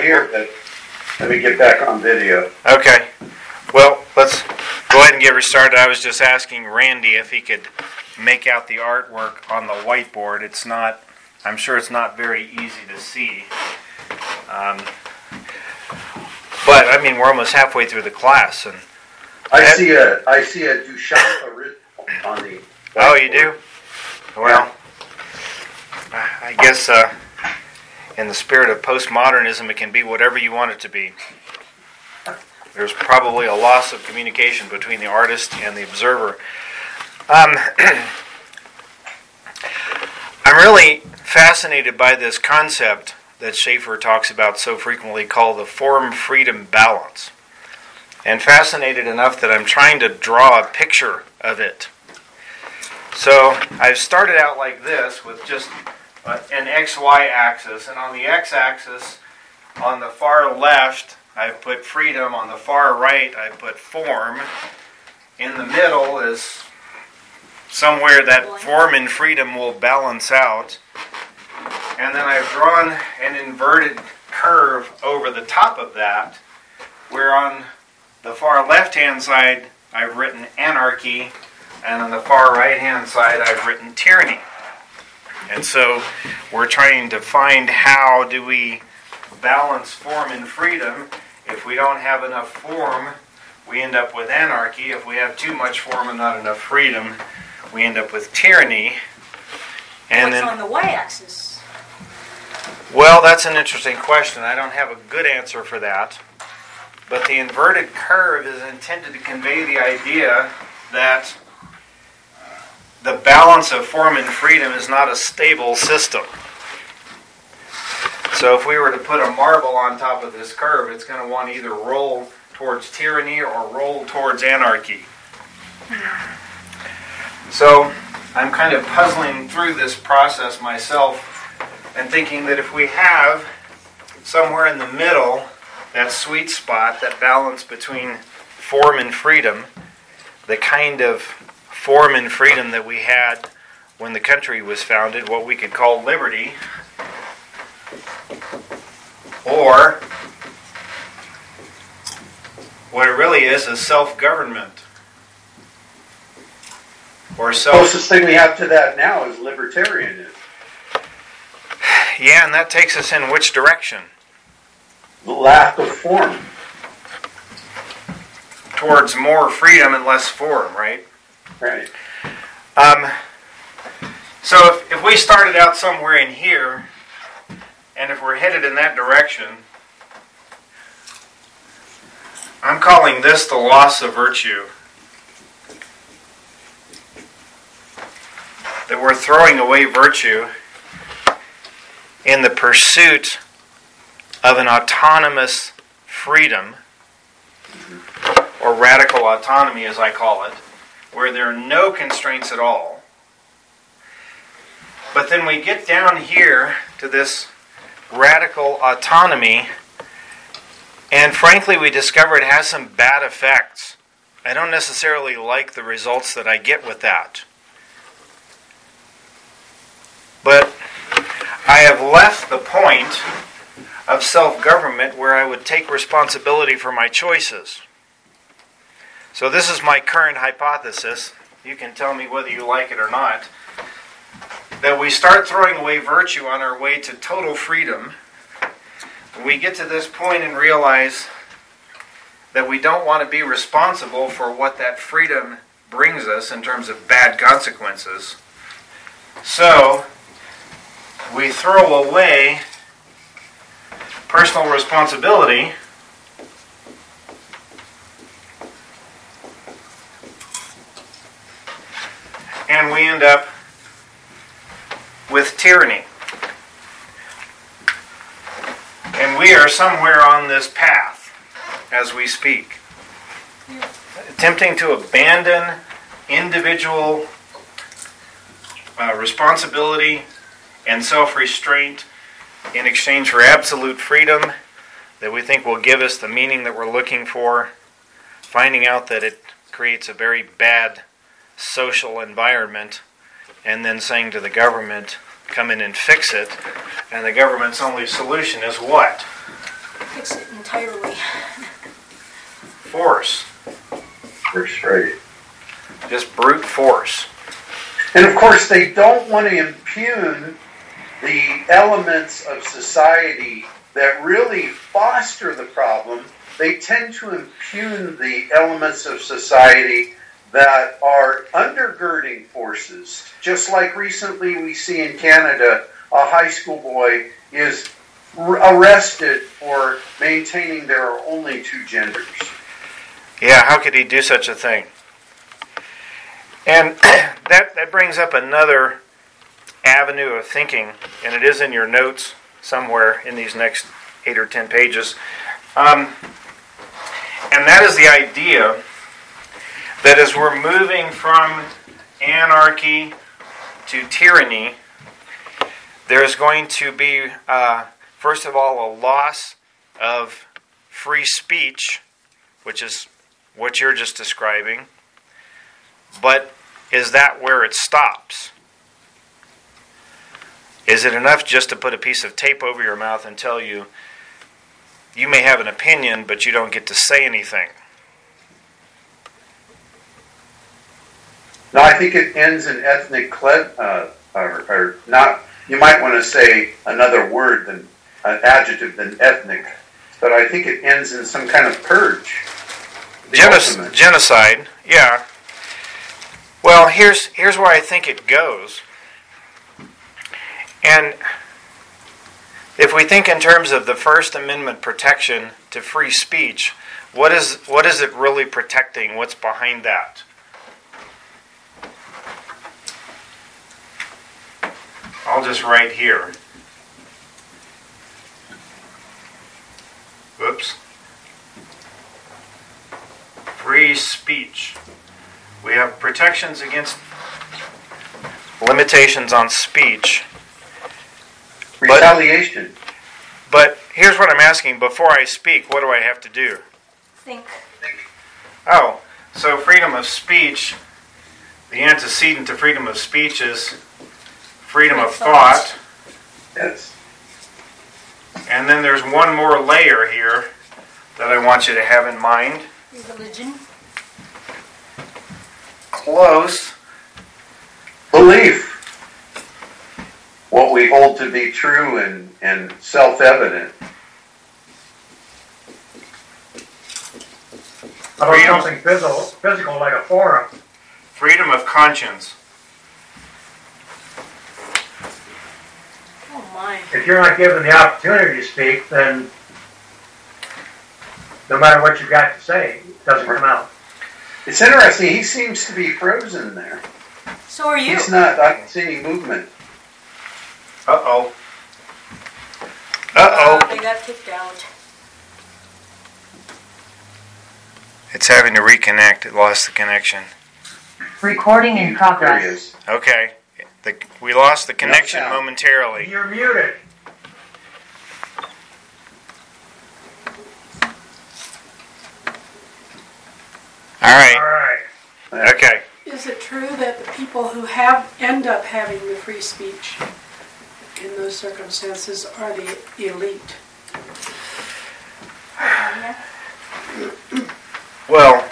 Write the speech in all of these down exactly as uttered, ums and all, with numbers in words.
right here, but let me get back on video. Okay. Well, let's go ahead and get restarted. I was just asking Randy if he could make out the artwork on the whiteboard. It's not, I'm sure it's not very easy to see. Um, but, I mean, we're almost halfway through the class. And I had, see a, I see a Duchamp on the whiteboard. Oh, you do? Well, yeah. I guess uh, in the spirit of postmodernism, it can be whatever you want it to be. There's probably a loss of communication between the artist and the observer. Um, I'm really fascinated by this concept that Schaeffer talks about so frequently called the form-freedom balance. And fascinated enough that I'm trying to draw a picture of it. So I've started out like this with just uh, an X Y axis, and on the X-axis, on the far left, I've put freedom. On the far right, I put form. In the middle is somewhere that form and freedom will balance out. And then I've drawn an inverted curve over the top of that, where on the far left-hand side, I've written anarchy, and on the far right-hand side, I've written tyranny. And so we're trying to find how do we balance form and freedom. If we don't have enough form, we end up with anarchy. If we have too much form and not enough freedom, we end up with tyranny. And What's then, on the y-axis? Well, that's an interesting question. I don't have a good answer for that. But the inverted curve is intended to convey the idea that the balance of form and freedom is not a stable system. So if we were to put a marble on top of this curve, it's going to want to either roll towards tyranny or roll towards anarchy. So I'm kind of puzzling through this process myself and thinking that if we have somewhere in the middle that sweet spot, that balance between form and freedom, the kind of form and freedom that we had when the country was founded, what we could call liberty, or what it really is is self-government. Or self- the closest thing we have to that now is libertarianism. Yeah, and that takes us in which direction? The lack of form. Towards more freedom and less form, right? Right. Um, so if, if we started out somewhere in here, and if we're headed in that direction, I'm calling this the loss of virtue. That we're throwing away virtue in the pursuit of an autonomous freedom, or radical autonomy as I call it, where there are no constraints at all. But then we get down here to this radical autonomy, and frankly we discover it has some bad effects. I don't necessarily like the results that I get with that. But I have left the point of self-government where I would take responsibility for my choices. So this is my current hypothesis. You can tell me whether you like it or not. That we start throwing away virtue on our way to total freedom. We get to this point and realize that we don't want to be responsible for what that freedom brings us in terms of bad consequences. So we throw away personal responsibility and we end up with tyranny. And we are somewhere on this path as we speak. Attempting to abandon individual uh, responsibility and self-restraint in exchange for absolute freedom that we think will give us the meaning that we're looking for, finding out that it creates a very bad social environment, and then saying to the government, come in and fix it, and the government's only solution is what? fix it entirely. Force. Force, right. Just brute force. And of course, they don't want to impugn the elements of society that really foster the problem. They tend to impugn the elements of society that are undergirding forces. Just like recently we see in Canada, a high school boy is r- arrested for maintaining there are only two genders. Yeah, how could he do such a thing? And that, that brings up another avenue of thinking, and it is in your notes somewhere in these next eight or ten pages. Um, and that is the idea that as we're moving from anarchy to tyranny, there's going to be, uh, first of all, a loss of free speech, which is what you're just describing. But is that where it stops? Is it enough just to put a piece of tape over your mouth and tell you, you may have an opinion, but you don't get to say anything? No, I think it ends in ethnic cle- uh, or, or not. You might want to say another word than an adjective than ethnic, but I think it ends in some kind of purge. Genoc- genocide, yeah. Well, here's here's where I think it goes. And if we think in terms of the First Amendment protection to free speech, what is what is it really protecting? What's behind that? I'll just write here. Whoops. Free speech. We have protections against limitations on speech. Retaliation. But, but here's what I'm asking. Before I speak, what do I have to do? Think. Oh, so freedom of speech, the antecedent to freedom of speech is freedom of thought. Yes. And then there's one more layer here that I want you to have in mind. Religion. Close. Belief. What we hold to be true and, and self-evident. How about something physical, physical like a forum? Freedom of conscience. Oh my. If you're not given the opportunity to speak, then no matter what you've got to say, it doesn't come out. It's interesting. He seems to be frozen there. So are you. He's not. I don't see any movement. Uh-oh. Uh, Uh-oh. they got kicked out. It's having to reconnect. It lost the connection. Recording in There he progress. is. Okay. The, we lost the connection sound. momentarily. You're muted. All right. All right. Okay. Is it true that the people who have end up having the free speech in those circumstances are the elite? Yeah. Well,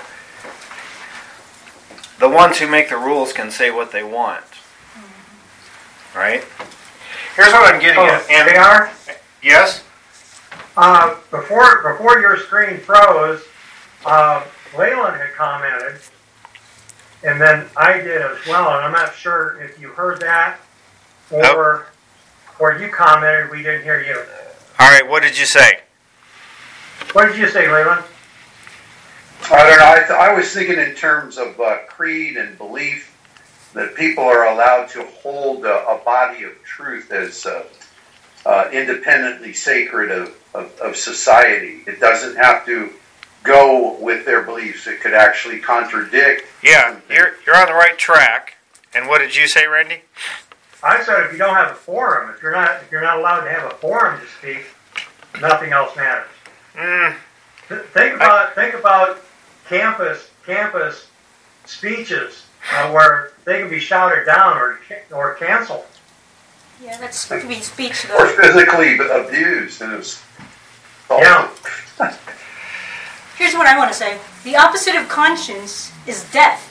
the ones who make the rules can say what they want. Right? Here's what I'm getting Oh, at. And they are? yes? Uh, before before your screen froze, uh, Leyland had commented, and then I did as well, and I'm not sure if you heard that, or Nope. or you commented, we didn't hear you. All right, what did you say? What did you say, Leyland? I don't know. I, th- I was thinking in terms of uh, creed and belief that people are allowed to hold a, a body of truth as uh, uh, independently sacred of, of, of society. It doesn't have to go with their beliefs. It could actually contradict. Yeah, something. you're you're on the right track. And what did you say, Randy? I said if you don't have a forum, if you're not if you're not allowed to have a forum to speak, nothing else matters. Mm, Th- Think about think about campus campus speeches uh, where they can be shouted down or ca- or canceled. Yeah, that's free speech Or though. physically abused. And it was, Yeah. Here's what I want to say. The opposite of conscience is death.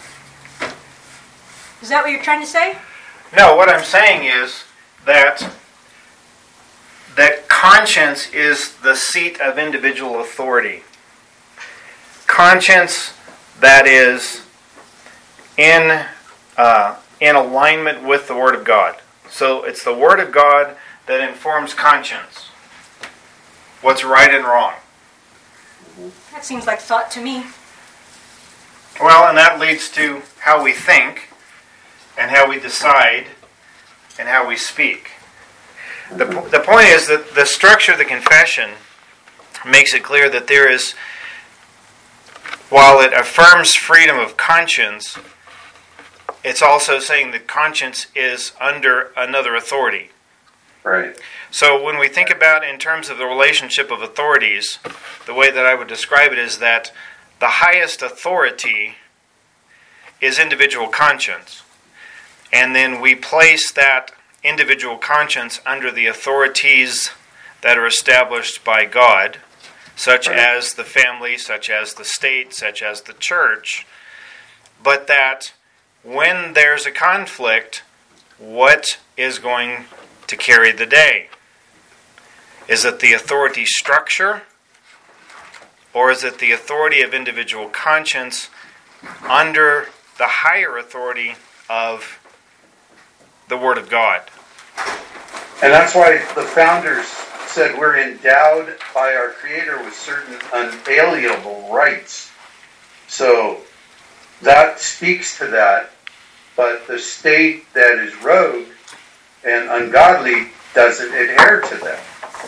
Is that what you're trying to say? No, what I'm saying is that that conscience is the seat of individual authority. Conscience that is in uh, in alignment with the Word of God. So it's the Word of God that informs conscience. What's right and wrong. That seems like thought to me. Well, and that leads to how we think, and how we decide, and how we speak. The, the point is that the structure of the confession makes it clear that there is, while it affirms freedom of conscience, it's also saying that conscience is under another authority. Right. So when we think about in terms of the relationship of authorities, the way that I would describe it is that the highest authority is individual conscience. And then we place that individual conscience under the authorities that are established by God, such Right. as the family, such as the state, such as the church. But that when there's a conflict, what is going to carry the day? Is it the authority structure, or is it the authority of individual conscience under the higher authority of the Word of God? And that's why the founders said we're endowed by our Creator with certain unalienable rights. So that speaks to that, but the state that is rogue and ungodly doesn't adhere to that.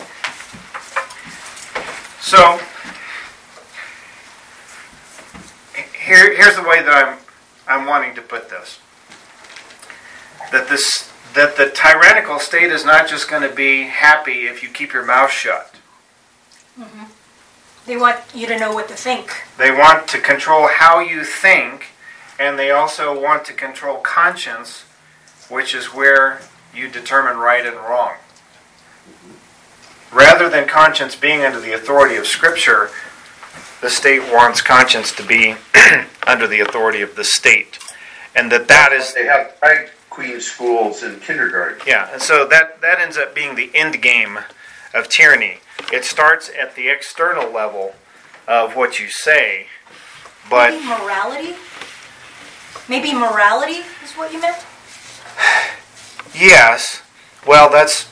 So, here, here's the way that I'm, I'm wanting to put this. That this, that the tyrannical state is not just going to be happy if you keep your mouth shut. Mm-hmm. They want you to know what to think. They want to control how you think, and they also want to control conscience, which is where you determine right and wrong. Rather than conscience being under the authority of Scripture, the state wants conscience to be under the authority of the state. And that that is... They have drag queen schools in kindergarten. Yeah, and so that, that ends up being the end game of tyranny. It starts at the external level of what you say, but... Maybe morality? Maybe morality is what you meant? Yes. Well, that's...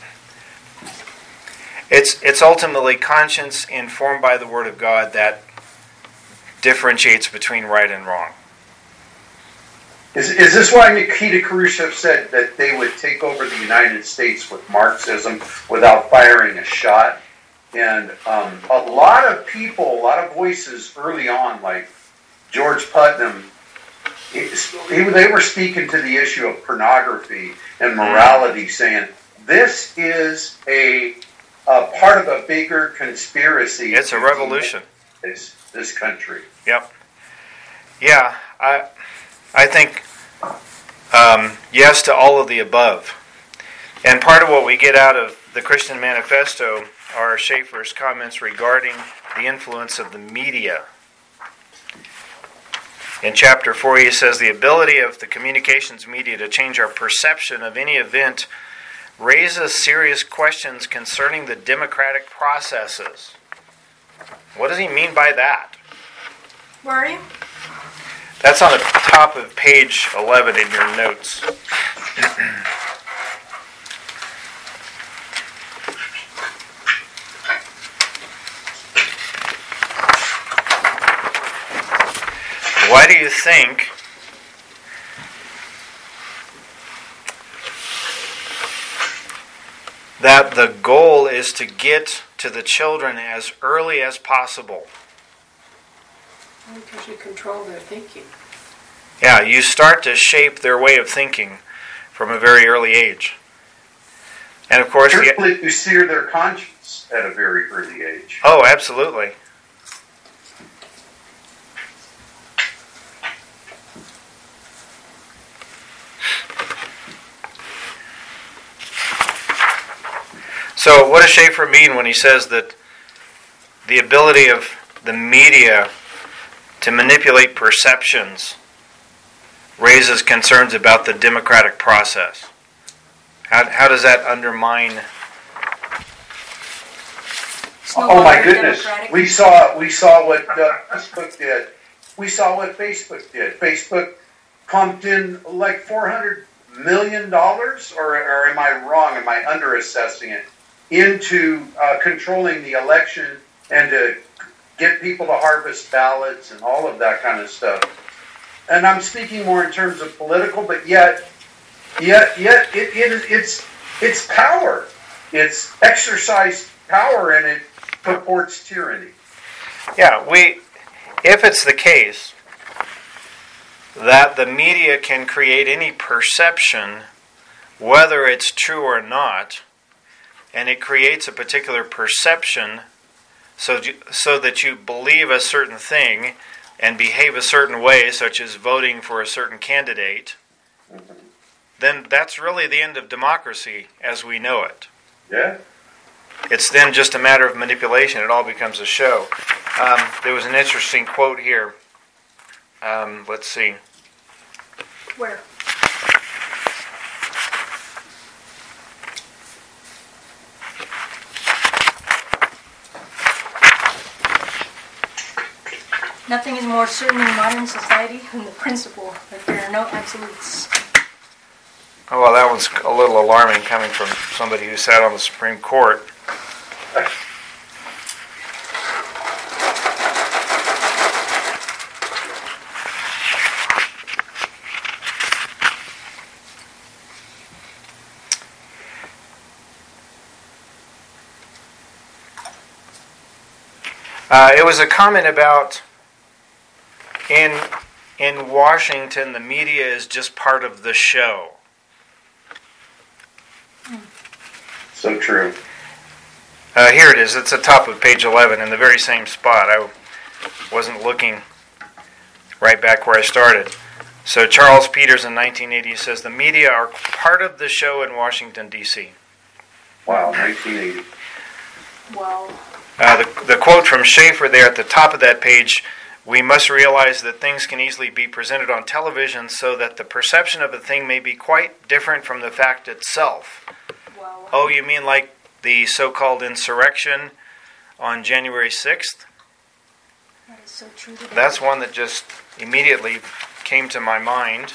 It's it's ultimately conscience informed by the Word of God that differentiates between right and wrong. Is, is this why Nikita Khrushchev said that they would take over the United States with Marxism without firing a shot? And um, a lot of people, a lot of voices early on, like George Putnam, he, he, they were speaking to the issue of pornography and morality, saying this is a... Uh, part of a bigger conspiracy. It's a revolution. This, this country. Yep. Yeah, I I think um, yes to all of the above. And part of what we get out of the Christian Manifesto are Schaeffer's comments regarding the influence of the media. In chapter four, he says, the ability of the communications media to change our perception of any event raises serious questions concerning the democratic processes. What does he mean by that? Where are you? That's on the top of page eleven in your notes. Why do you think that the goal is to get to the children as early as possible? Because you control their thinking. Yeah, you start to shape their way of thinking from a very early age. And of course... Certainly the, you sear their conscience at a very early age. Oh, absolutely. So what does Schaeffer mean when he says that the ability of the media to manipulate perceptions raises concerns about the democratic process. How, how does that undermine? No Oh my longer goodness! democratic. We saw we saw what uh, Facebook did. We saw what Facebook did. Facebook pumped in like four hundred million dollars, or, or am I wrong? Am I underassessing it? Into uh, controlling the election and to get people to harvest ballots and all of that kind of stuff. And I'm speaking more in terms of political, but yet, yet, yet, it, it, it's it's power. It's exercised power, and it purports tyranny. Yeah, we. If it's the case that the media can create any perception, whether it's true or not, and it creates a particular perception so, so that you believe a certain thing and behave a certain way, such as voting for a certain candidate, then that's really the end of democracy as we know it. Yeah. It's then just a matter of manipulation. It all becomes a show. Um, there was an interesting quote here. Um, let's see. Where? Nothing is more certain in modern society than the principle that there are no absolutes. Oh, well, that one's a little alarming coming from somebody who sat on the Supreme Court. Uh, it was a comment about in in Washington, the media is just part of the show. So true. Uh, here it is. It's at the top of page eleven in the very same spot. I wasn't looking right back where I started. So Charles Peters in nineteen eighty says, the media are part of the show in Washington, D C Wow, nineteen eighty. Wow. Uh, the, the quote from Schaefer there at the top of that page, we must realize that things can easily be presented on television so that the perception of a thing may be quite different from the fact itself. Wow. Oh, you mean like the so-called insurrection on January sixth? That is so true today. That's one that just immediately came to my mind.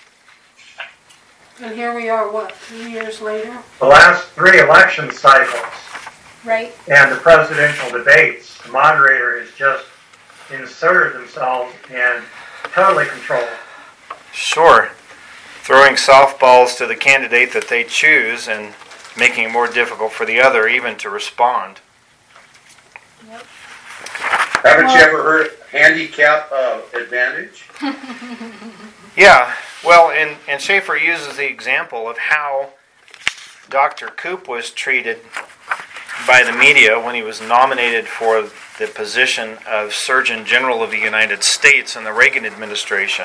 And here we are, what, two years later? The last three election cycles Right? and the presidential debates, the moderator has just inserted themselves and totally control it. Sure. Throwing softballs to the candidate that they choose and making it more difficult for the other even to respond. Yep. Haven't you ever heard of handicap uh, advantage? Yeah, well, and, and Schaefer uses the example of how Doctor Koop was treated by the media when he was nominated for the position of Surgeon General of the United States in the Reagan administration.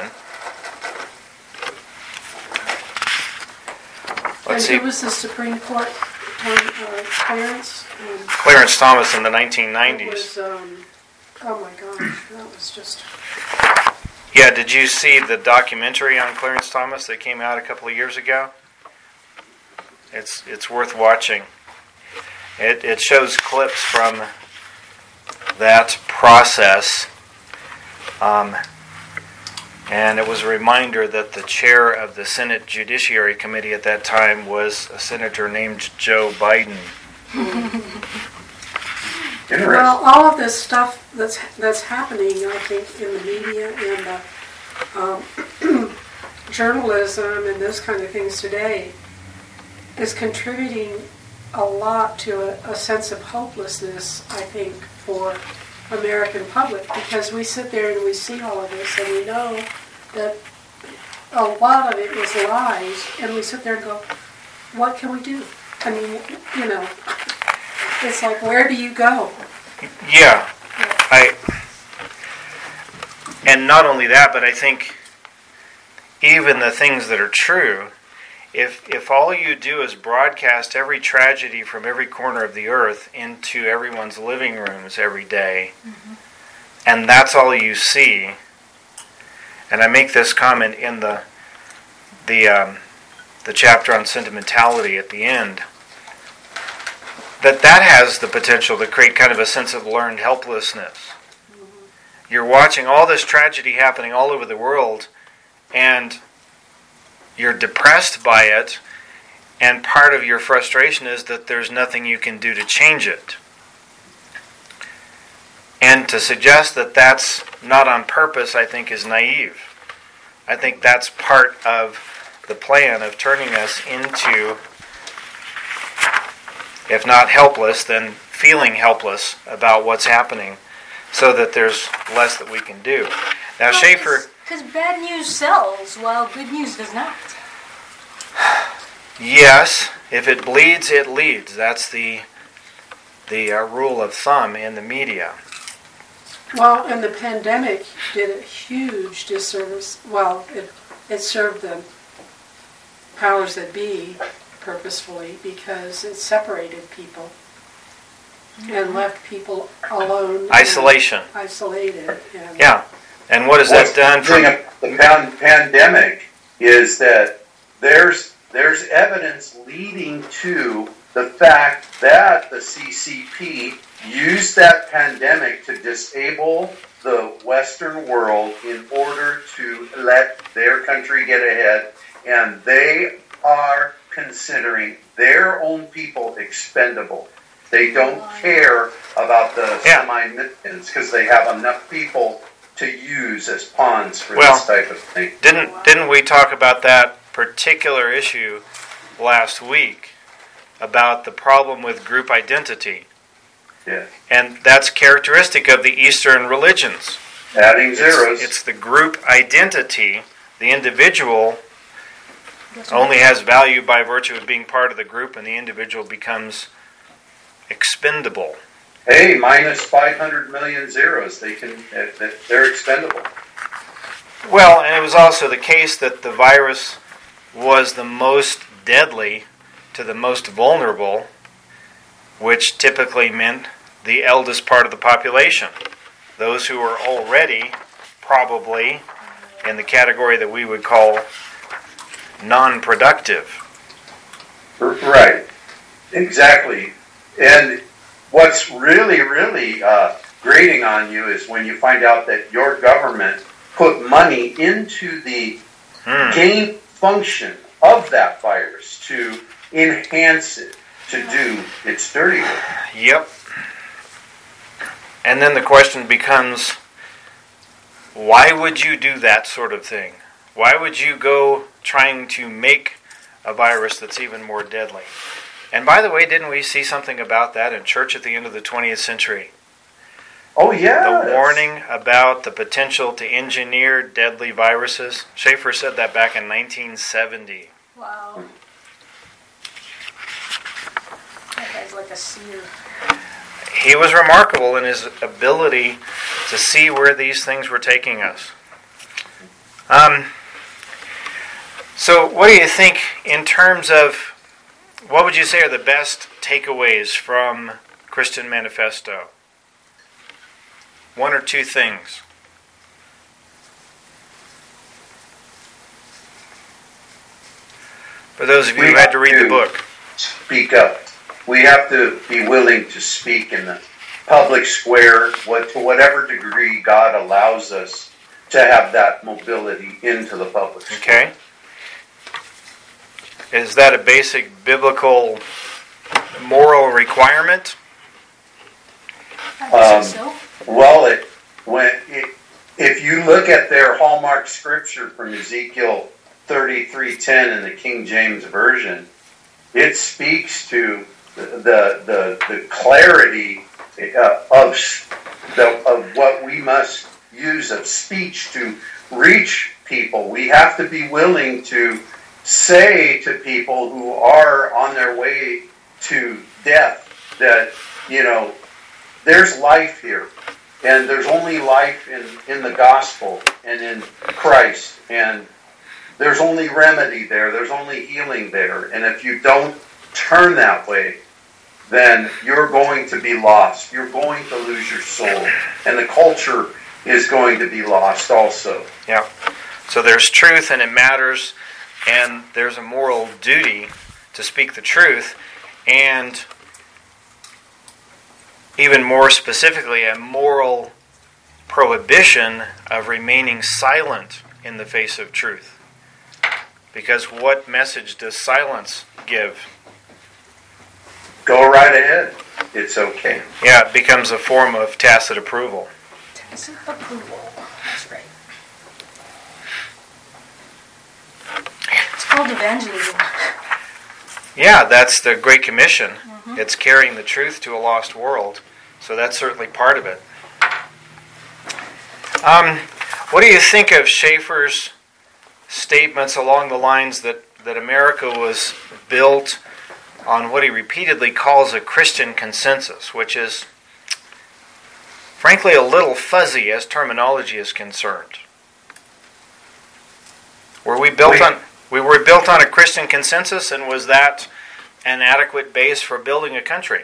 Let's and see. who was the Supreme Court? Um, uh, Clarence? Um, Clarence Thomas in the nineteen it nineties. was, um, oh my gosh, that was just... Yeah, did you see the documentary on Clarence Thomas that came out a couple of years ago? It's it's worth watching. It it shows clips from that process, um, and it was a reminder that the chair of the Senate Judiciary Committee at that time was a senator named Joe Biden. Interesting. Well, all of this stuff that's that's happening, I think, in the media and uh, um, journalism and those kind of things today is contributing a lot to a, a sense of hopelessness, I think, for American public, because we sit there and we see all of this and we know that a lot of it is lies, and we sit there and go, what can we do? I mean, you know, it's like, where do you go? Yeah, I, and not only that, but I think even the things that are true, If if all you do is broadcast every tragedy from every corner of the earth into everyone's living rooms every day, mm-hmm. and that's all you see, and I make this comment in the the um, the chapter on sentimentality at the end, that that has the potential to create kind of a sense of learned helplessness. Mm-hmm. You're watching all this tragedy happening all over the world, and you're depressed by it, and part of your frustration is that there's nothing you can do to change it. And to suggest that that's not on purpose, I think, is naive. I think that's part of the plan of turning us into, if not helpless, then feeling helpless about what's happening, so that there's less that we can do. Now, well, Schaeffer... Because bad news sells, while good news does not. Yes, if it bleeds, it leads. That's the the uh, rule of thumb in the media. Well, and the pandemic did a huge disservice. Well, it it served the powers that be purposefully, because it separated people and left people alone. Isolation. Isolated. And yeah. And what has What's that done for the pan- pandemic is that there's there's evidence leading to the fact that the C C P used that pandemic to disable the Western world in order to let their country get ahead, and they are considering their own people expendable. They don't care about the yeah. semi-millions because they have enough people to use as pawns for well, this type of thing. Didn't didn't we talk about that particular issue last week, about the problem with group identity? Yeah. And that's characteristic of the Eastern religions. Adding zeros. It's, it's the group identity. The individual only has value by virtue of being part of the group, and the individual becomes expendable. Hey, minus five hundred million zeros. They can, they're expendable. Well, and it was also the case that the virus was the most deadly to the most vulnerable, which typically meant the eldest part of the population. Those who are already probably in the category that we would call non-productive. Right. Exactly. And what's really, really uh, grating on you is when you find out that your government put money into the hmm. gain function of that virus to enhance it, to do its dirty work. Yep. And then the question becomes, why would you do that sort of thing? Why would you go trying to make a virus that's even more deadly? And by the way, didn't we see something about that in church at the end of the twentieth century? Oh, yeah. The warning about the potential to engineer deadly viruses. Schaeffer said that back in nineteen seventy. Wow. That guy's like a seer. He was remarkable in his ability to see where these things were taking us. Um, so what do you think in terms of, what would you say are the best takeaways from Christian Manifesto? One or two things. For those of you who had to read the book. Speak up. We have to be willing to speak in the public square, what, to whatever degree God allows us to have that mobility into the public square. Okay. Is that a basic biblical moral requirement? I guess Um, so. Well, it, when it, if you look at their hallmark scripture from Ezekiel thirty-three ten in the King James Version, it speaks to the the the, the clarity uh, of the, of what we must use of speech to reach people. We have to be willing to say to people who are on their way to death that, you know, there's life here, and there's only life in, in the gospel and in Christ, and there's only remedy there, there's only healing there. And if you don't turn that way, then you're going to be lost. You're going to lose your soul. And the culture is going to be lost also. Yeah. So there's truth and it matters, and there's a moral duty to speak the truth, and even more specifically, a moral prohibition of remaining silent in the face of truth. Because what message does silence give? Go right ahead. It's okay. Yeah, it becomes a form of tacit approval. Tacit approval. That's right. It's called evangelism. Yeah, that's the Great Commission. Mm-hmm. It's carrying the truth to a lost world. So that's certainly part of it. Um, what do you think of Schaeffer's statements along the lines that, that America was built on what he repeatedly calls a Christian consensus, which is, frankly, a little fuzzy as terminology is concerned? Were we built on we were built on a Christian consensus, and was that an adequate base for building a country?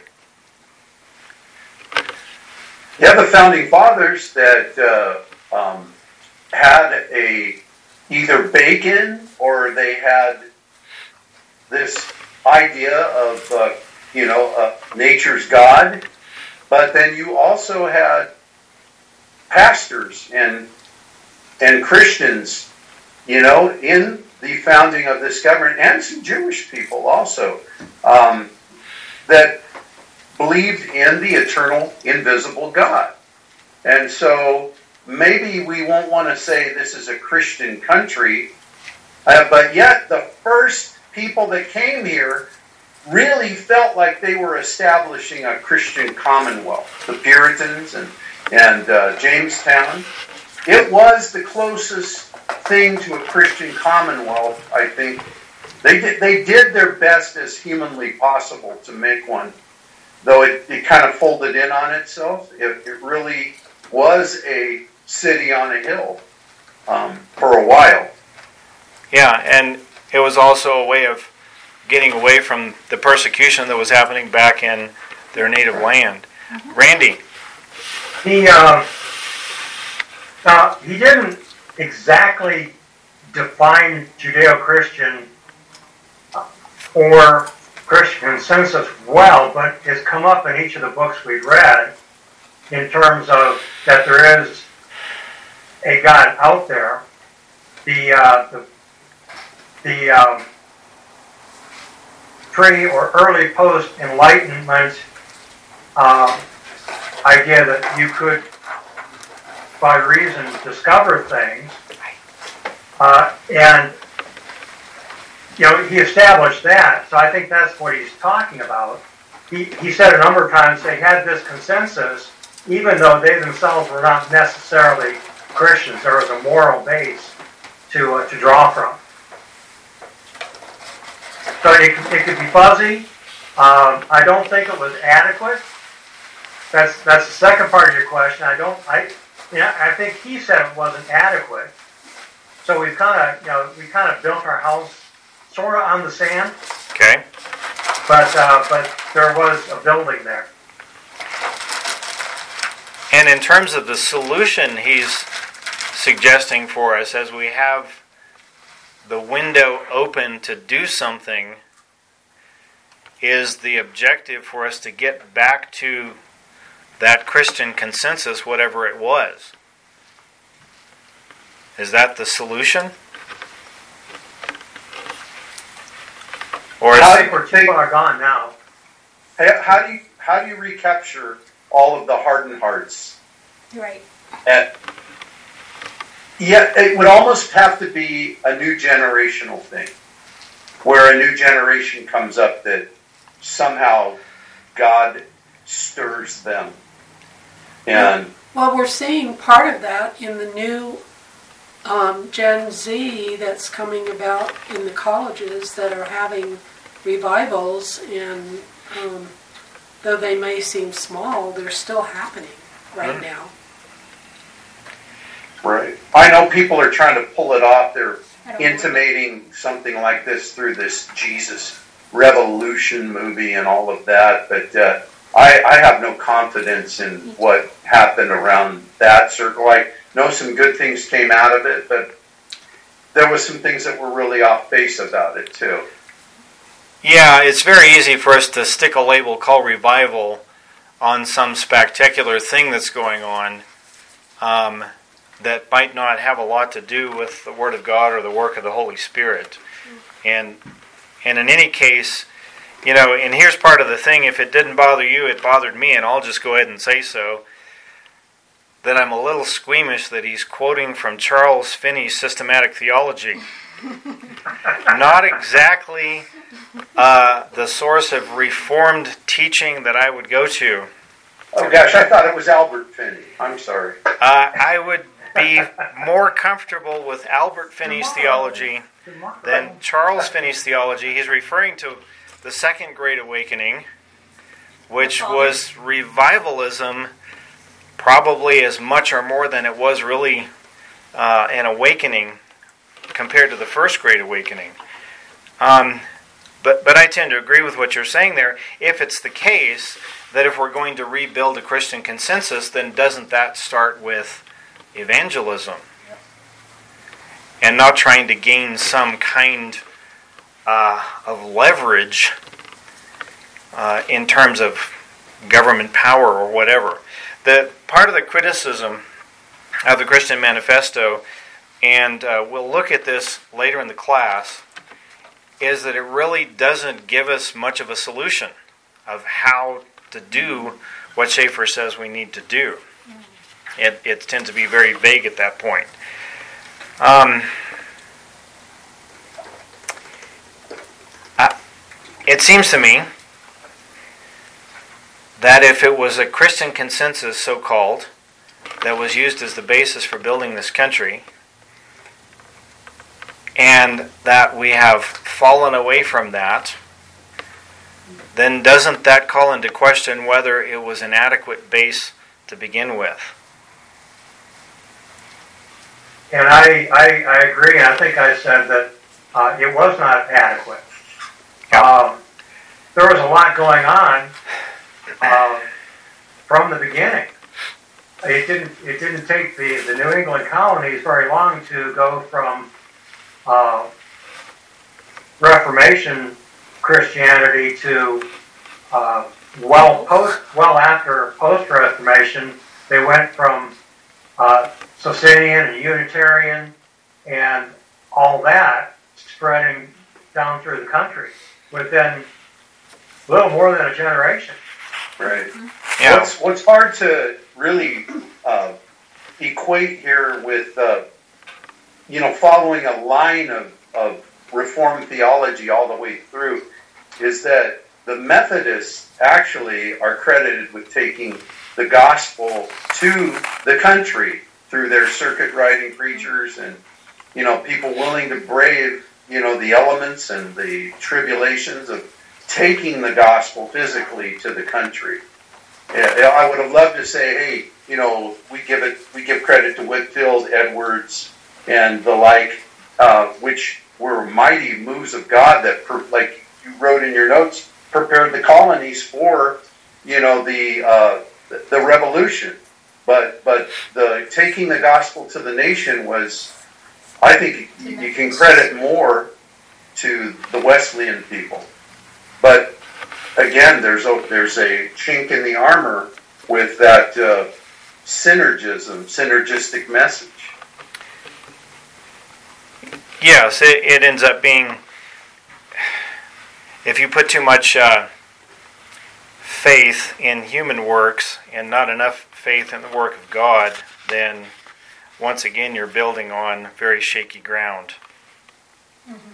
You have the founding fathers that uh, um, had a either Bacon or they had this idea of uh, you know uh, nature's God, but then you also had pastors and and Christians, you know, in the founding of this government, and some Jewish people also um, that believed in the eternal, invisible God. And so maybe we won't want to say this is a Christian country, uh, but yet the first people that came here really felt like they were establishing a Christian commonwealth. The Puritans and, and uh, Jamestown. It was the closest thing to a Christian commonwealth, I think. They did, they did their best as humanly possible to make one. Though it, it kind of folded in on itself, it, it really was a city on a hill um, for a while. Yeah, and it was also a way of getting away from the persecution that was happening back in their native land. Mm-hmm. Randy? He, uh, uh, he didn't exactly define Judeo-Christian or Christian consensus well, but it's come up in each of the books we've read in terms of that there is a God out there. The uh, the, the um, pre or early post-Enlightenment uh, idea that you could, by reason, discover things, uh, and you know, he established that, so I think that's what he's talking about. He, he said a number of times they had this consensus, even though they themselves were not necessarily Christians. There was a moral base to uh, to draw from. So it, it could be fuzzy. Um, I don't think it was adequate. That's that's the second part of your question. I don't. I yeah. I think he said it wasn't adequate. So we've kind of you know we kind of built our house sort of on the sand. Okay. But uh, but there was a building there. And in terms of the solution he's suggesting for us, as we have the window open to do something, is the objective for us to get back to that Christian consensus, whatever it was. Is that the solution? Or is I think we're too far gone now. How, how do you how do you recapture all of the hardened hearts? Right. And, yeah, it would almost have to be a new generational thing, where a new generation comes up that somehow God stirs them. And well, we're seeing part of that in the new um, Gen Z that's coming about in the colleges that are having revivals, and um, though they may seem small, they're still happening right mm-hmm. now. Right. I know people are trying to pull it off. They're intimating something like this through this Jesus Revolution movie and all of that, but uh, I, I have no confidence in what happened around that circle. I know some good things came out of it, but there was some things that were really off base about it too. Yeah, it's very easy for us to stick a label called revival on some spectacular thing that's going on um, that might not have a lot to do with the Word of God or the work of the Holy Spirit. And and in any case, you know, and here's part of the thing, if it didn't bother you, it bothered me, and I'll just go ahead and say so, that I'm a little squeamish that he's quoting from Charles Finney's Systematic Theology. Not exactly uh, the source of Reformed teaching that I would go to. Oh gosh, I thought it was Albert Finney. I'm sorry. Uh, I would be more comfortable with Albert Finney's theology than Charles Finney's theology. He's referring to the Second Great Awakening, which was revivalism, probably as much or more than it was really uh, an awakening compared to the First Great Awakening. Um, but but I tend to agree with what you're saying there. If it's the case that if we're going to rebuild a Christian consensus, then doesn't that start with evangelism? And not trying to gain some kind uh, of leverage uh, in terms of government power or whatever. The part of the criticism of the Christian Manifesto, and uh, we'll look at this later in the class, is that it really doesn't give us much of a solution of how to do what Schaeffer says we need to do. It, it tends to be very vague at that point. Um, I, it seems to me that if it was a Christian consensus, so-called, that was used as the basis for building this country, and that we have fallen away from that, then doesn't that call into question whether it was an adequate base to begin with? And I, I, I agree, and I think I said that uh, it was not adequate. Yep. Um, there was a lot going on uh, from the beginning. It didn't it didn't take the, the New England colonies very long to go from uh, Reformation Christianity to uh, well post well after post Reformation. They went from uh, Socinian and Unitarian and all that spreading down through the country within a little more than a generation. Right. Yeah. What's what's hard to really uh, equate here with, uh, you know, following a line of, of Reformed theology all the way through is that the Methodists actually are credited with taking the gospel to the country through their circuit riding preachers and, you know, people willing to brave, you know, the elements and the tribulations of taking the gospel physically to the country. Yeah, I would have loved to say, hey, you know, we give it, we give credit to Whitefield, Edwards, and the like, uh, which were mighty moves of God that, per, like you wrote in your notes, prepared the colonies for, you know, the uh, the revolution. But but the taking the gospel to the nation was, I think, you can credit more to the Wesleyan people. But again, there's a, there's a chink in the armor with that uh, synergism, synergistic message. Yes, it, it ends up being, if you put too much uh, faith in human works and not enough faith in the work of God, then once again you're building on very shaky ground. Mm-hmm.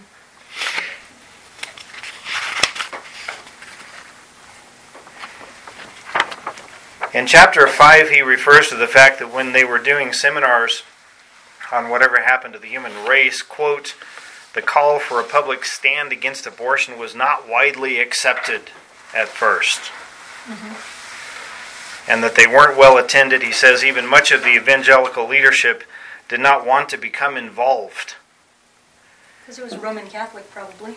In chapter five, he refers to the fact that when they were doing seminars on whatever happened to the human race, quote, the call for a public stand against abortion was not widely accepted at first. Mm-hmm. And that they weren't well attended. He says even much of the evangelical leadership did not want to become involved. Because it was Roman Catholic, probably.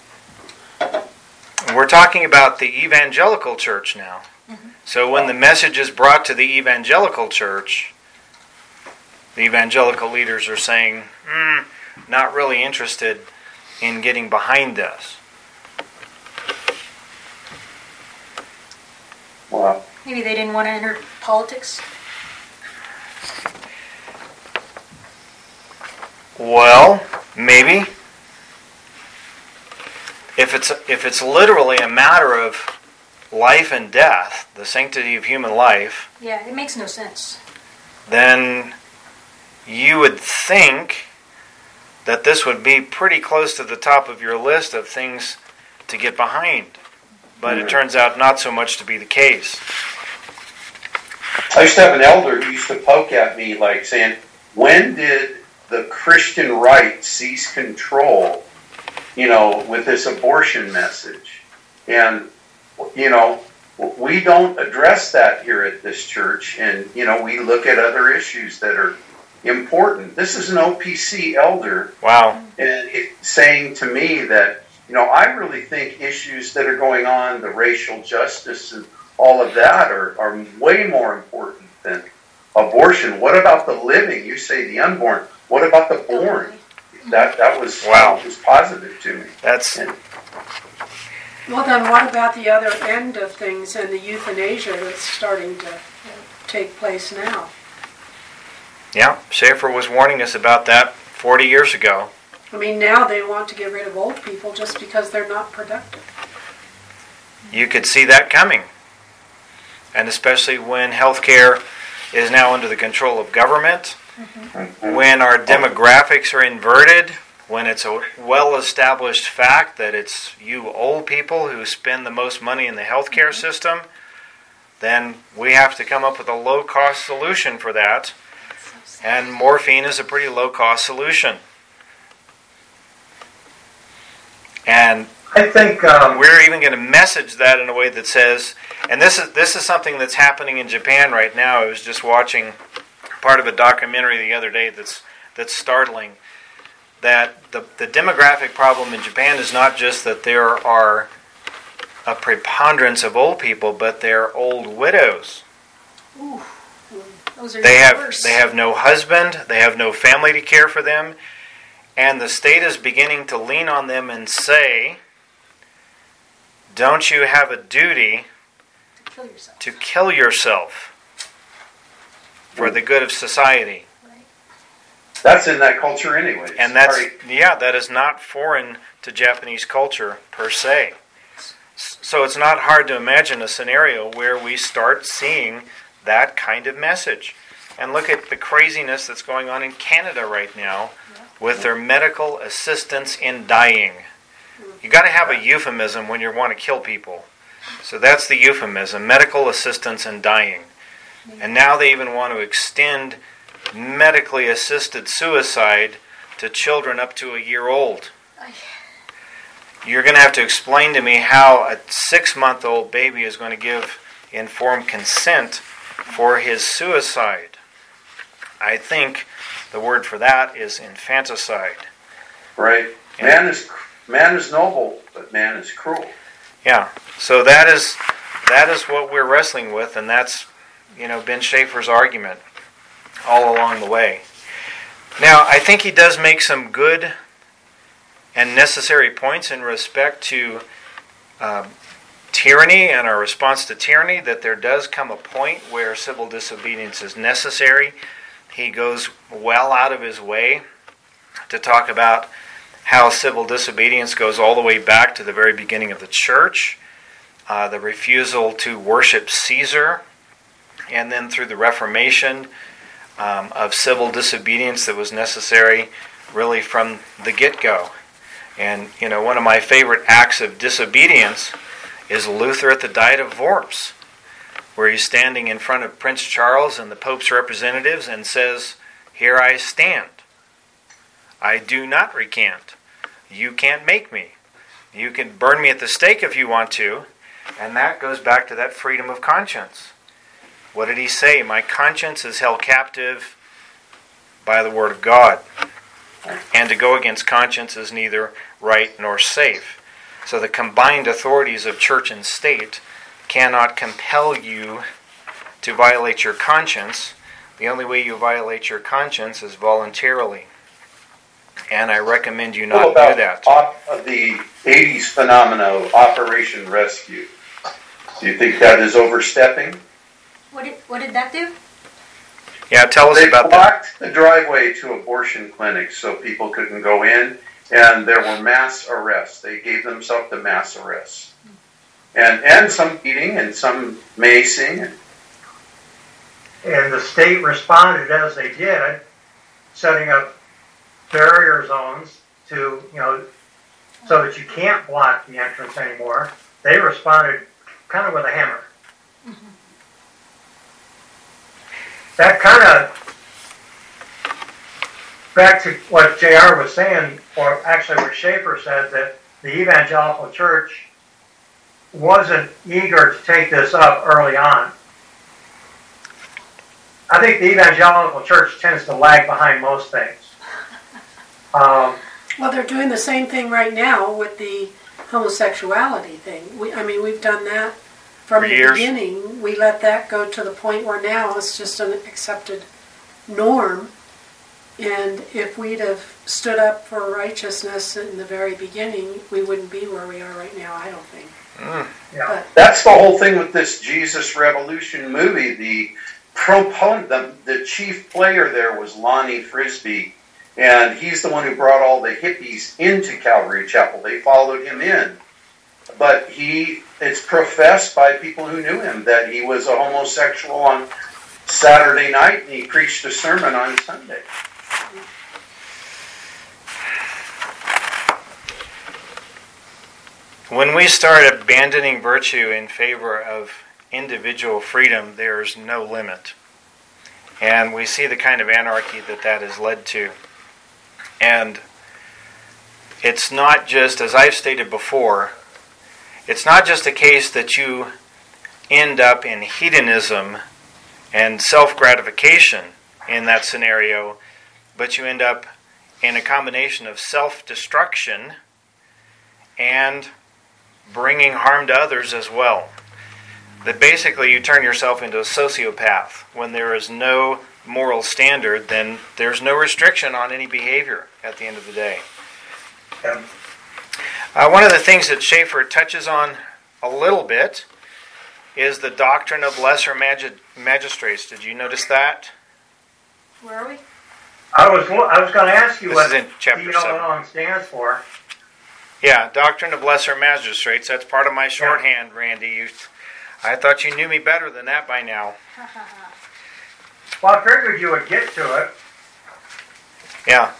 We're talking about the evangelical church now. Mm-hmm. So when the message is brought to the evangelical church, the evangelical leaders are saying, mm, not really interested in getting behind this. Wow. Maybe they didn't want to enter politics. Well, maybe. If it's if it's literally a matter of life and death, the sanctity of human life, Yeah, it makes no sense. then you would think that this would be pretty close to the top of your list of things to get behind. But it turns out not so much to be the case. I used to have an elder who used to poke at me like saying, when did the Christian right seize control, you know, with this abortion message? And, you know, we don't address that here at this church. And, you know, we look at other issues that are important. This is an O P C elder. Wow. And it, saying to me that, you know, I really think issues that are going on, the racial justice and all of that are, are way more important than abortion. What about the living? You say the unborn. What about the born? That that was Wow. was positive to me. That's And, Well, then what about the other end of things and the euthanasia that's starting to take place now? yeah, Schaefer was warning us about that forty years ago. I mean, now they want to get rid of old people just because they're not productive. You could see that coming. And especially when healthcare is now under the control of government, when our demographics are inverted, when it's a well-established fact that it's you old people who spend the most money in the healthcare system, then we have to come up with a low-cost solution for that. And morphine is a pretty low-cost solution. And I think um, we're even going to message that in a way that says, and this is this is something that's happening in Japan right now. I was just watching part of a documentary the other day that's that's startling. That the the demographic problem in Japan is not just that there are a preponderance of old people, but they're old widows. Ooh, those are They have worse. they have no husband, they have no family to care for them, and the state is beginning to lean on them and say, don't you have a duty to kill yourself. to kill yourself for the good of society? Right. that's in that culture anyways. And that's, Right. yeah, that is not foreign to Japanese culture per se. So it's not hard to imagine a scenario where we start seeing that kind of message. And look at the craziness that's going on in Canada right now with their medical assistance in dying. You got to have a euphemism when you want to kill people. So that's the euphemism, medical assistance in dying. And now they even want to extend medically assisted suicide to children up to a year old. You're going to have to explain to me how a six-month-old baby is going to give informed consent for his suicide. I think the word for that is infanticide. Right. Man is man is noble, but man is cruel. Yeah. So that is that is what we're wrestling with, and that's, you know, Ben Schaefer's argument all along the way. Now, I think he does make some good and necessary points in respect to uh, tyranny and our response to tyranny, that there does come a point where civil disobedience is necessary. He goes well out of his way to talk about how civil disobedience goes all the way back to the very beginning of the church, uh, the refusal to worship Caesar, and then through the Reformation um, of civil disobedience that was necessary really from the get-go. And, you know, one of my favorite acts of disobedience is Luther at the Diet of Worms, where he's standing in front of Prince Charles and the Pope's representatives and says, "Here I stand. I do not recant. You can't make me. You can burn me at the stake if you want to." And that goes back to that freedom of conscience. What did he say? My conscience is held captive by the Word of God. And to go against conscience is neither right nor safe. So the combined authorities of church and state cannot compel you to violate your conscience. The only way you violate your conscience is voluntarily. And I recommend you not What do about that. op- the eighties phenomena of Operation Rescue? Do you think that is overstepping? What did, what did that do? Yeah, tell us They about that. blocked the driveway to abortion clinics so people couldn't go in, and there were mass arrests. They gave themselves to mass arrests. And, and some beating and some macing. And the state responded as they did, setting up barrier zones to, you know, so that you can't block the entrance anymore. They responded kind of with a hammer. Mm-hmm. That kind of, back to what J R was saying, or actually what Schaefer said, that the evangelical church wasn't eager to take this up early on. I think the evangelical church tends to lag behind most things. Um, Well, they're doing the same thing right now with the homosexuality thing. We, I mean, we've done that from For the years. beginning. We let that go to the point where now it's just an accepted norm. And if we'd have stood up for righteousness in the very beginning, we wouldn't be where we are right now, I don't think. Mm. yeah. But That's the whole thing with this Jesus Revolution movie. The proponent, the, the chief player there was Lonnie Frisbee, and he's the one who brought all the hippies into Calvary Chapel. They followed him in. But he, it's professed by people who knew him that he was a homosexual on Saturday night, and he preached a sermon on Sunday. When we start abandoning virtue in favor of individual freedom, there's no limit. And we see the kind of anarchy that that has led to. And it's not just, as I've stated before, it's not just a case that you end up in hedonism and self-gratification in that scenario, but you end up in a combination of self-destruction and bringing harm to others as well. That basically you turn yourself into a sociopath. When there is no moral standard, then there's no restriction on any behavior at the end of the day. Yeah. Uh, one of the things that Schaefer touches on a little bit is the doctrine of lesser magi- magistrates. Did you notice that? Where are we? I was I was going to ask you This what is in chapter D seven. L N stands for. Yeah, doctrine of lesser magistrates. That's part of my shorthand, Randy. You, I thought you knew me better than that by now. Well, I figured you would get to it. Yeah.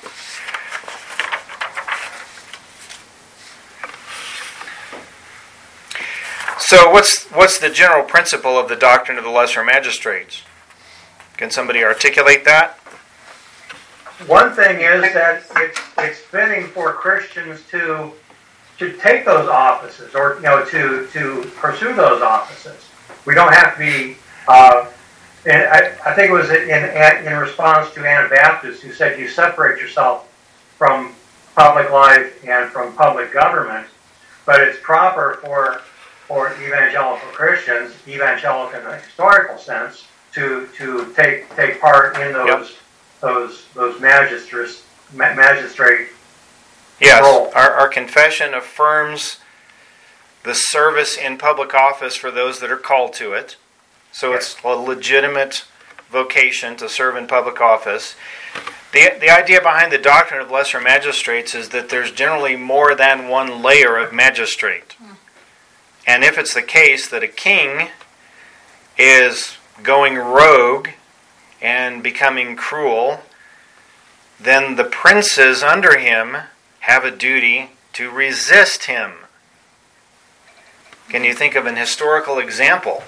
So what's what's the general principle of the doctrine of the lesser magistrates? Can somebody articulate that? One thing is that it's it's fitting for Christians to to take those offices, or you know, to to pursue those offices. We don't have to be. Uh, and I, I think it was in in response to Anabaptists who said you separate yourself from public life and from public government, but it's proper for for evangelical Christians, evangelical in a historical sense, to to take take part in those. Yep. those those magistrates ma- magistrate Yes, role. our, our confession affirms the service in public office for those that are called to it. So it's a legitimate vocation to serve in public office. The, the idea behind the doctrine of lesser magistrates is that there's generally more than one layer of magistrate. And if it's the case that a king is going rogue and becoming cruel, then the princes under him have a duty to resist him. Can you think of an historical example?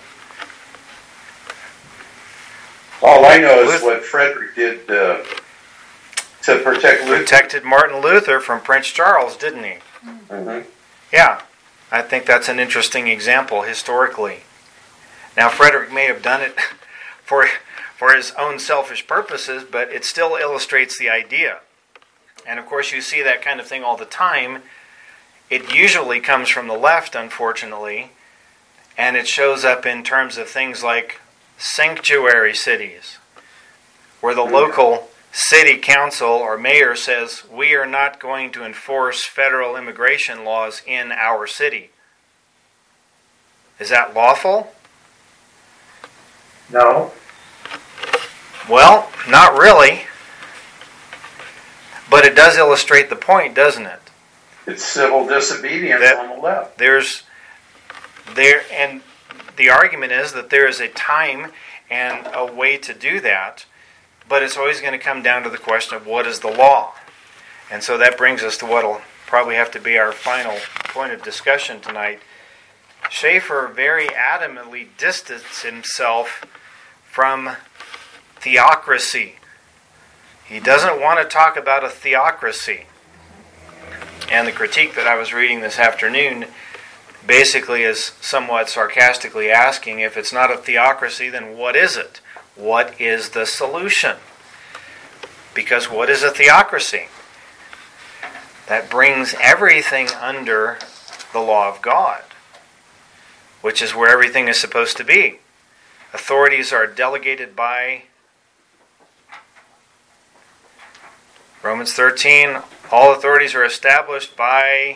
All I know is what Frederick did uh, to protect Luther. Protected Martin Luther from Prince Charles, didn't he? Mm-hmm. Yeah, I think that's an interesting example historically. Now, Frederick may have done it for for his own selfish purposes, but it still illustrates the idea. And of course you see that kind of thing all the time. It usually comes from the left, unfortunately, and it shows up in terms of things like sanctuary cities, where the local city council or mayor says, we are not going to enforce federal immigration laws in our city. Is that lawful? No. Well, not really. But it does illustrate the point, doesn't it? It's civil disobedience That- on the left. There's there and the argument is that there is a time and a way to do that, but it's always going to come down to the question of what is the law. And so that brings us to what will probably have to be our final point of discussion tonight. Schaeffer very adamantly distanced himself from theocracy. He doesn't want to talk about a theocracy. And the critique that I was reading this afternoon basically is somewhat sarcastically asking, if it's not a theocracy, then what is it? What is the solution? Because what is a theocracy? That brings everything under the law of God, which is where everything is supposed to be. Authorities are delegated by Romans thirteen. All authorities are established by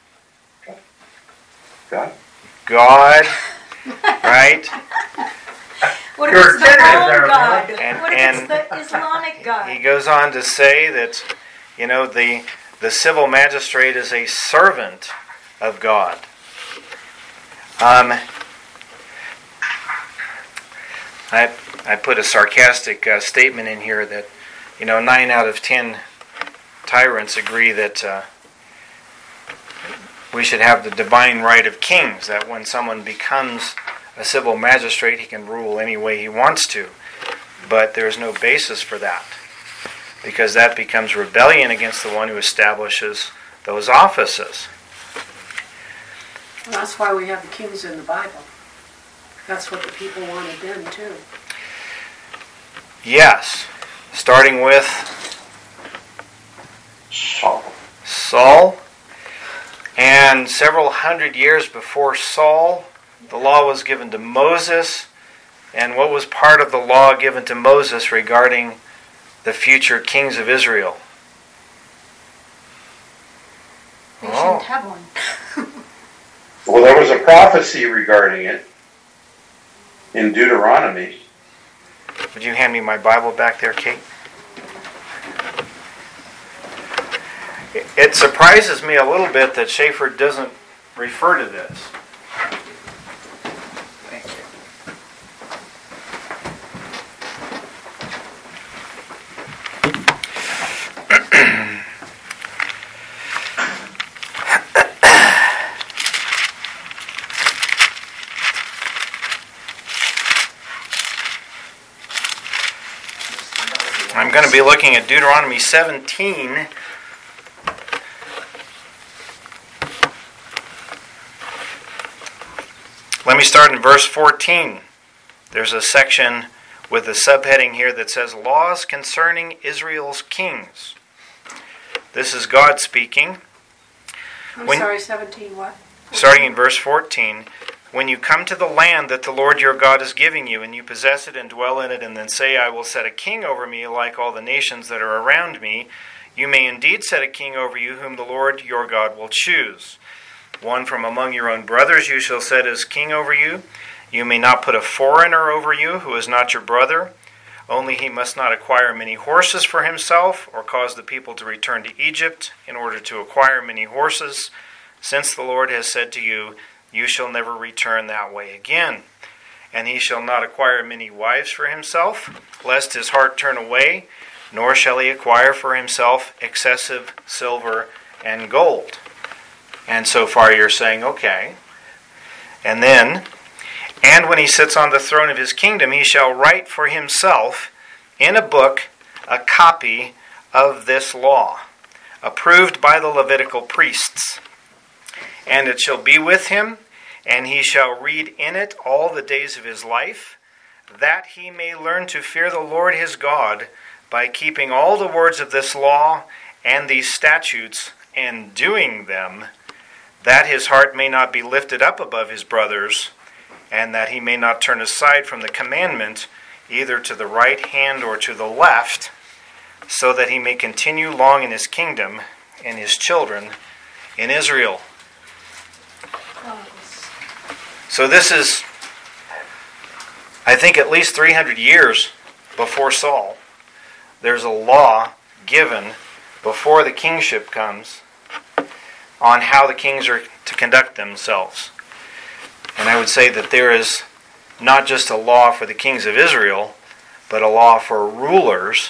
God. God, right? What if You're it's the kidding wrong there, God? And- What if and it's the Islamic God? He goes on to say that, you know, the the civil magistrate is a servant of God. Um, I I put a sarcastic uh, statement in here that, you know, nine out of ten tyrants agree that uh, we should have the divine right of kings, that when someone becomes a civil magistrate, he can rule any way he wants to. But there's no basis for that, because that becomes rebellion against the one who establishes those offices. Well, that's why we have the kings in the Bible. That's what the people wanted then, too. Yes, starting with Saul. Saul, and several hundred years before Saul, the law was given to Moses. And what was part of the law given to Moses regarding the future kings of Israel? We Oh. shouldn't have one. Well, there was a prophecy regarding it in Deuteronomy. Would you hand me my Bible back there, Kate? It surprises me a little bit that Schaeffer doesn't refer to this. Thank you. I'm going to be looking at Deuteronomy seventeen. Let me start in verse fourteen. There's a section with a subheading here that says, Laws Concerning Israel's Kings. This is God speaking. I'm When- sorry, seventeen what? Starting in verse fourteen, when you come to the land that the Lord your God is giving you, and you possess it and dwell in it, and then say, I will set a king over me like all the nations that are around me, you may indeed set a king over you whom the Lord your God will choose. One from among your own brothers you shall set as king over you. You may not put a foreigner over you who is not your brother. Only he must not acquire many horses for himself, or cause the people to return to Egypt in order to acquire many horses, since the Lord has said to you, you shall never return that way again. And he shall not acquire many wives for himself, lest his heart turn away, nor shall he acquire for himself excessive silver and gold. And so far you're saying, okay. And then, and when he sits on the throne of his kingdom, he shall write for himself in a book a copy of this law, approved by the Levitical priests. And it shall be with him, and he shall read in it all the days of his life, that he may learn to fear the Lord his God by keeping all the words of this law and these statutes and doing them, that his heart may not be lifted up above his brothers, and that he may not turn aside from the commandment either to the right hand or to the left, so that he may continue long in his kingdom and his children in Israel. So this is, I think, at least three hundred years before Saul. There's a law given before the kingship comes on how the kings are to conduct themselves. And I would say that there is not just a law for the kings of Israel, but a law for rulers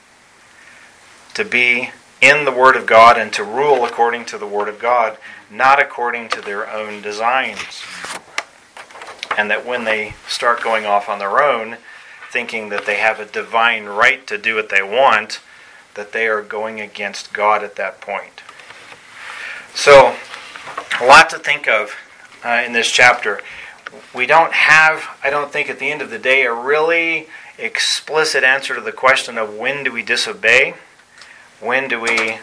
to be in the Word of God and to rule according to the Word of God, not according to their own designs. And that when they start going off on their own, thinking that they have a divine right to do what they want, that they are going against God at that point. So, a lot to think of uh, in this chapter. We don't have, I don't think at the end of the day, a really explicit answer to the question of when do we disobey? When do we...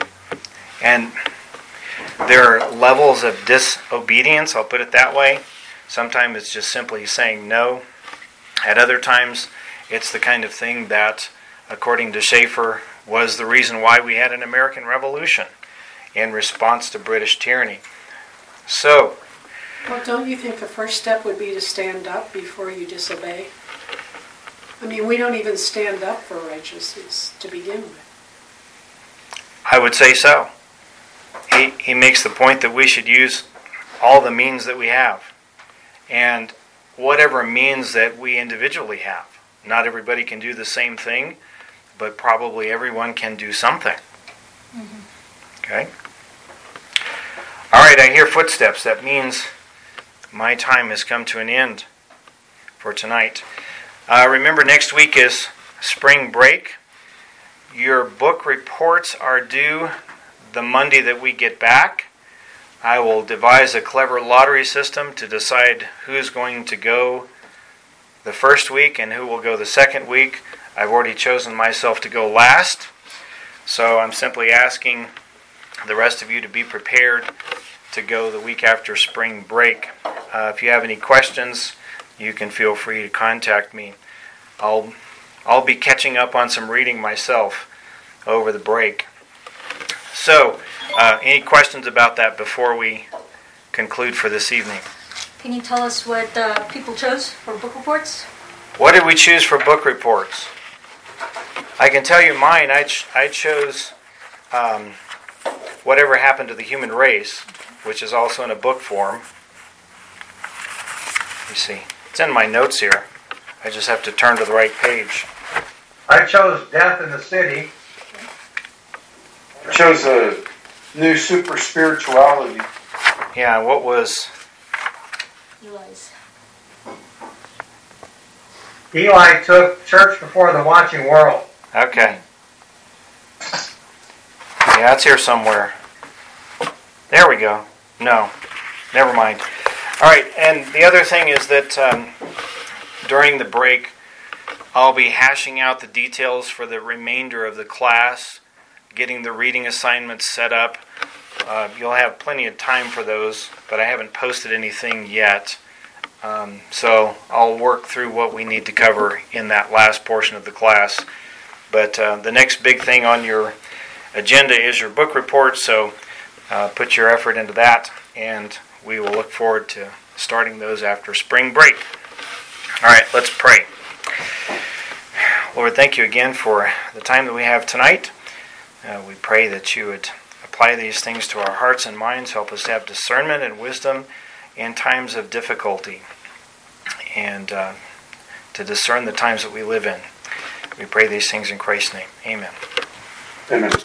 And there are levels of disobedience, I'll put it that way. Sometimes it's just simply saying no. At other times, it's the kind of thing that, according to Schaeffer, was the reason why we had an American Revolution in response to British tyranny. So, Well, don't you think the first step would be to stand up before you disobey? I mean, we don't even stand up for righteousness to begin with. I would say so. He, he makes the point that we should use all the means that we have. And whatever means that we individually have. Not everybody can do the same thing, but probably everyone can do something. Mm-hmm. Okay? All right, I hear footsteps. That means my time has come to an end for tonight. Uh, remember, next week is spring break. Your book reports are due the Monday that we get back. I will devise a clever lottery system to decide who's going to go the first week and who will go the second week. I've already chosen myself to go last, so I'm simply asking the rest of you to be prepared to go the week after spring break. Uh, if you have any questions, you can feel free to contact me. I'll I'll be catching up on some reading myself over the break. So, uh, any questions about that before we conclude for this evening? Can you tell us what uh, people chose for book reports? What did we choose for book reports? I can tell you mine. I, ch- I chose um, Whatever Happened to the Human Race, which is also in a book form. You see, it's in my notes here. I just have to turn to the right page. I chose Death in the City. I chose a new super spirituality. Yeah, what was... Eli's. Eli took Church Before the Watching World. Okay. Yeah, it's here somewhere. There we go. No, never mind. All right, and the other thing is that um, during the break, I'll be hashing out the details for the remainder of the class, getting the reading assignments set up. Uh, you'll have plenty of time for those, but I haven't posted anything yet. Um, so I'll work through what we need to cover in that last portion of the class. But uh, the next big thing on your agenda is your book report, so uh, put your effort into that, and we will look forward to starting those after spring break. All right, let's pray. Lord, thank you again for the time that we have tonight. Uh, we pray that you would apply these things to our hearts and minds, help us to have discernment and wisdom in times of difficulty, and uh, to discern the times that we live in. We pray these things in Christ's name. Amen. Amen.